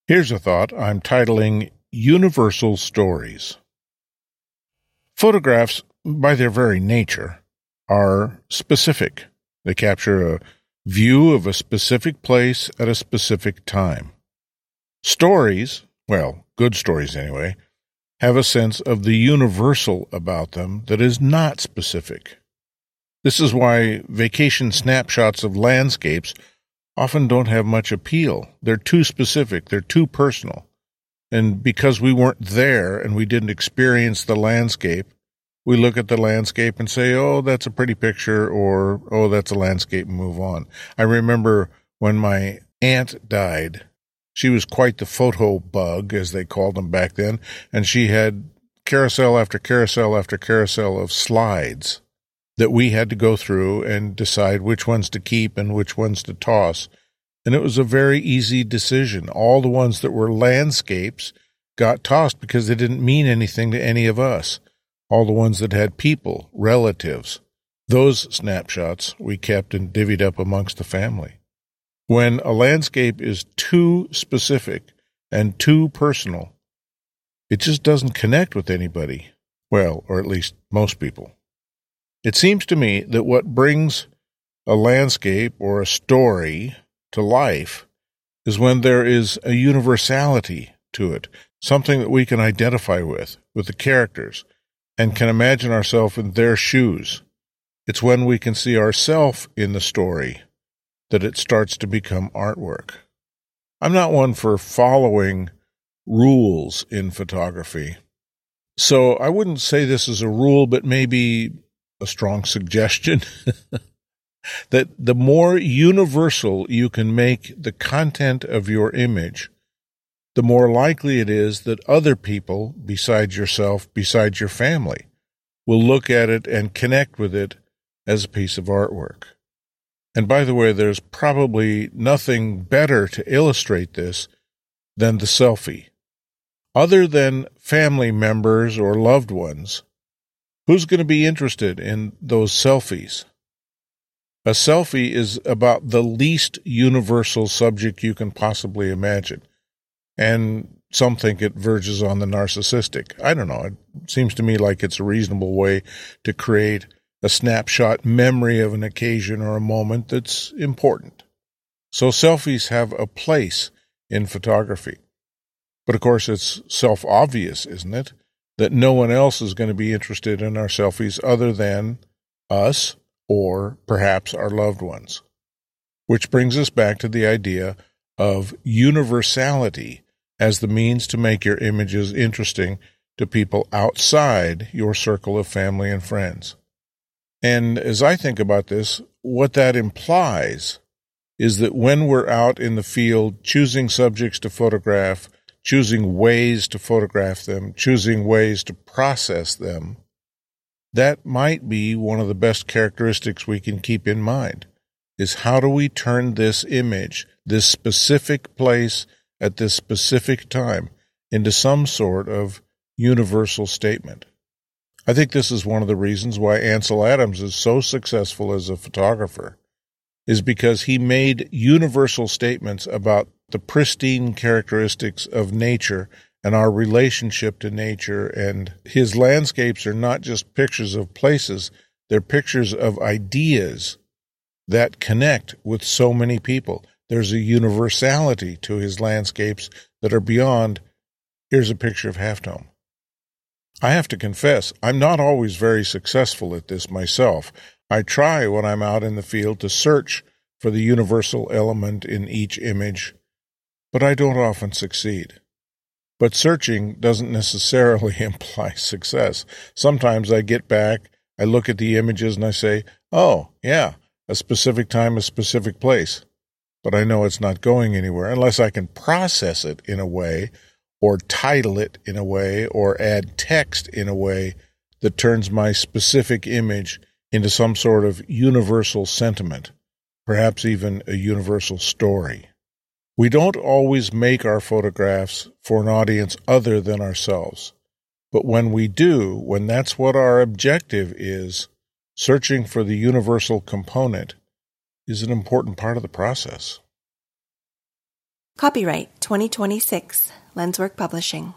Here's a thought I'm titling Universal Stories. Photographs, by their very nature, are specific. They capture a view of a specific place at a specific time. Stories, well, good stories anyway, have a sense of the universal about them that is not specific. This is why vacation snapshots of landscapes often don't have much appeal. They're too specific, they're too personal. And because we weren't there and we didn't experience the landscape, we look at the landscape and say, oh, that's a pretty picture, or, oh, that's a landscape, and move on. I remember when my aunt died, she was quite the photo bug, as they called them back then, and she had carousel after carousel after carousel of slides that we had to go through and decide which ones to keep and which ones to toss. And it was a very easy decision. All the ones that were landscapes got tossed because they didn't mean anything to any of us. All the ones that had people, relatives, those snapshots we kept and divvied up amongst the family. When a landscape is too specific and too personal, it just doesn't connect with anybody. Well, or at least most people. It seems to me that what brings a landscape or a story to life is when there is a universality to it, something that we can identify with the characters, and can imagine ourselves in their shoes. It's when we can see ourselves in the story that it starts to become artwork. I'm not one for following rules in photography, so I wouldn't say this is a rule, but maybe a strong suggestion that the more universal you can make the content of your image, the more likely it is that other people besides yourself, besides your family, will look at it and connect with it as a piece of artwork. And by the way, there's probably nothing better to illustrate this than the selfie. Other than family members or loved ones, who's going to be interested in those selfies? A selfie is about the least universal subject you can possibly imagine. And some think it verges on the narcissistic. I don't know. It seems to me like it's a reasonable way to create a snapshot memory of an occasion or a moment that's important. So selfies have a place in photography. But of course, it's self-obvious, isn't it, that no one else is going to be interested in our selfies other than us or perhaps our loved ones. Which brings us back to the idea of universality as the means to make your images interesting to people outside your circle of family and friends. And as I think about this, what that implies is that when we're out in the field choosing subjects to photograph, choosing ways to photograph them, choosing ways to process them, that might be one of the best characteristics we can keep in mind, is how do we turn this image, this specific place at this specific time, into some sort of universal statement. I think this is one of the reasons why Ansel Adams is so successful as a photographer, is because he made universal statements about the pristine characteristics of nature and our relationship to nature. And his landscapes are not just pictures of places, they're pictures of ideas that connect with so many people. There's a universality to his landscapes that are beyond, here's a picture of Half Dome. I have to confess, I'm not always very successful at this myself. I try when I'm out in the field to search for the universal element in each image, but I don't often succeed. But searching doesn't necessarily imply success. Sometimes I get back, I look at the images and I say, oh, yeah, a specific time, a specific place. But I know it's not going anywhere unless I can process it in a way, or title it in a way, or add text in a way that turns my specific image into some sort of universal sentiment, perhaps even a universal story. We don't always make our photographs for an audience other than ourselves. But when we do, when that's what our objective is, searching for the universal component is an important part of the process. Copyright 2026, Lenswork Publishing.